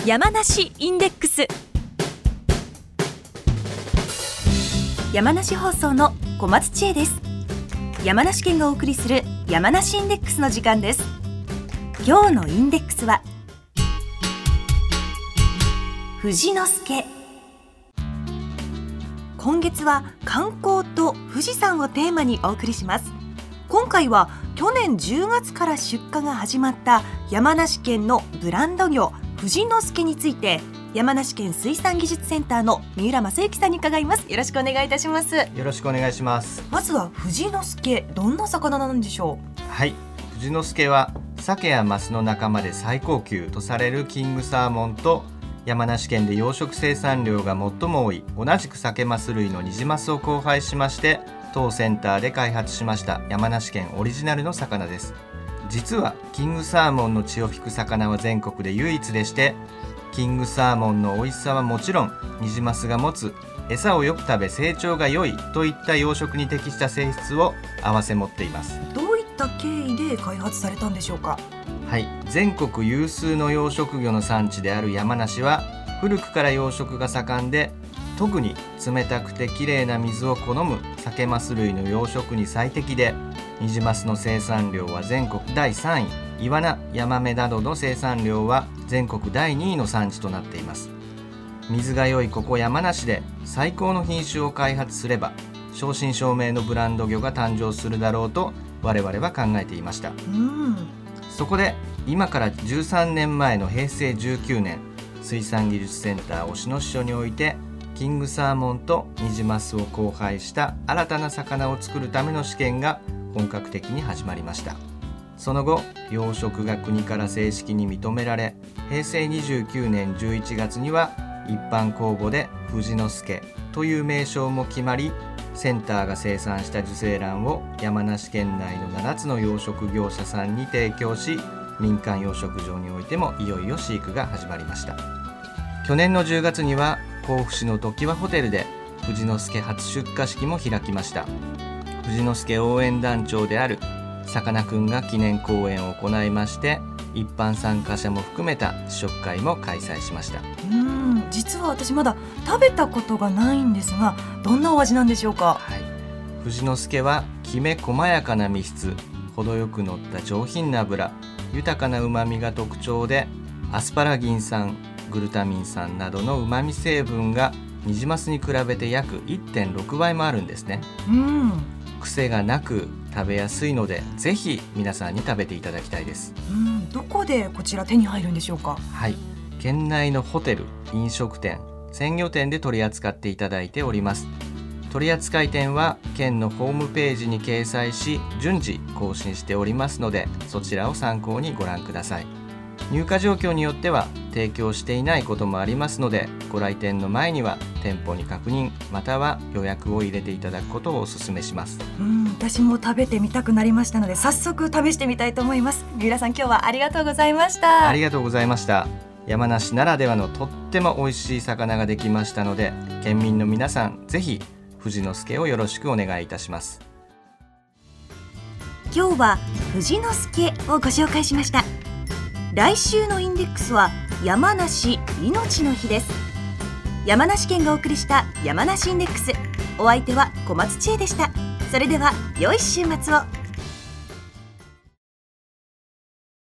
山梨インデックス。山梨放送の小松千恵です。山梨県がお送りする山梨インデックスの時間です。今日のインデックスは富士の介。今月は観光と富士山をテーマにお送りします。今回は去年10月から出荷が始まった山梨県のブランド魚富士の介について、山梨県水産技術センターの三浦正幸さんに伺います。よろしくお願いいたします。 よろしくお願いします。 まずは富士の介、どんな魚なんでしょう？ はい、富士の介は鮭やマスの仲間で最高級とされるキングサーモンと、山梨県で養殖生産量が最も多い同じく鮭マス類のニジマスを交配しまして、当センターで開発しました山梨県オリジナルの魚です。実はキングサーモンの血を引く魚は全国で唯一でして、キングサーモンの美味しさはもちろん、ニジマスが持つ餌をよく食べ成長が良いといった養殖に適した性質を併せ持っています。 どういった経緯で開発されたんでしょうか？ はい、全国有数の養殖魚の産地である山梨は古くから養殖が盛んで、特に冷たくてきれいな水を好む鮭マス類の養殖に最適で、ニジマスの生産量は全国第3位、イワナ、ヤマメなどの生産量は全国第2位の産地となっています。水が良いここ山梨で最高の品種を開発すれば、正真正銘のブランド魚が誕生するだろうと我々は考えていました。そこで今から13年前の平成19年、水産技術センター忍野支所において、キングサーモンとニジマスを交配した新たな魚を作るための試験が本格的に始まりました。その後、養殖が国から正式に認められ、平成29年11月には一般公募で富士の介という名称も決まり、センターが生産した受精卵を山梨県内の7つの養殖業者さんに提供し、民間養殖場においてもいよいよ飼育が始まりました。去年の10月には甲府市の常盤ホテルで富士の介初出荷式も開きました。富士の介応援団長であるさかなクンが記念講演を行いまして、一般参加者も含めた試食会も開催しました。 実は私まだ食べたことがないんですが、どんなお味なんでしょうか？ はい、富士の介はきめ細やかな身質、程よく乗った上品な脂、豊かなうまみが特徴で、アスパラギン酸、グルタミン酸などのうまみ成分がニジマスに比べて約 1.6 倍もあるんですね。癖がなく食べやすいので、ぜひ皆さんに食べていただきたいです。 どこでこちら手に入るんでしょうか？ はい、県内のホテル、飲食店、鮮魚店で取り扱っていただいております。取扱店は県のホームページに掲載し、順次更新しておりますので、そちらを参考にご覧ください。入荷状況によっては提供していないこともありますので、ご来店の前には店舗に確認、または予約を入れていただくことをお勧めします。 私も食べてみたくなりましたので、早速試してみたいと思います。三浦さん、今日はありがとうございました。 ありがとうございました。山梨ならではのとっても美味しい魚ができましたので、県民の皆さん、ぜひ富士の介をよろしくお願いいたします。 今日は富士の介をご紹介しました。来週のインデックスは山梨命の日です。山梨県がお送りした山梨インデックス、お相手は小松千恵でした。それでは良い週末を。